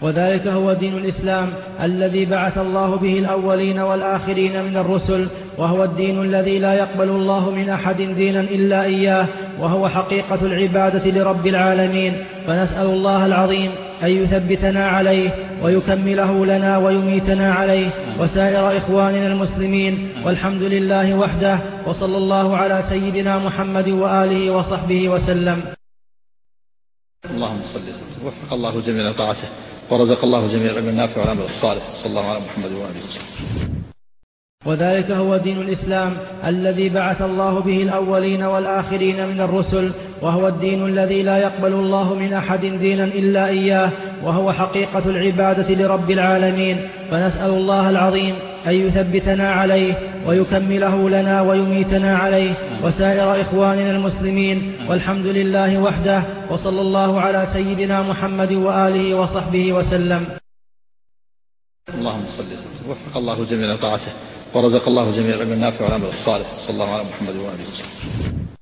وذلك هو دين الإسلام الذي بعث الله به الأولين والآخرين من الرسل، وهو الدين الذي لا يقبل الله من أحد دينا إلا إياه، وهو حقيقة العبادة لرب العالمين. فنسأل الله العظيم أن يثبتنا عليه ويكمله لنا ويميتنا عليه وسائر إخواننا المسلمين، والحمد لله وحده، وصلى الله على سيدنا محمد وآله وصحبه وسلم. اللهم صل وسلم. وفق الله جميع طاعته ورزق الله جميع العلم النافع والعمل الصالح، صلى الله على محمد وآله وسلم. وذلك هو دين الإسلام الذي بعث الله به الأولين والآخرين من الرسل، وهو الدين الذي لا يقبل الله من أحد دينا إلا إياه، وهو حقيقة العبادة لرب العالمين. فنسأل الله العظيم أن يثبتنا عليه ويكمله لنا ويميتنا عليه وسائر إخواننا المسلمين، والحمد لله وحده، وصلى الله على سيدنا محمد وآله وصحبه وسلم. اللهم صل وسلم. وفق الله جميع طاعته ورزق الله جميع العلم النافع والعمل الصالح، صلى الله على محمد وآله وسلم.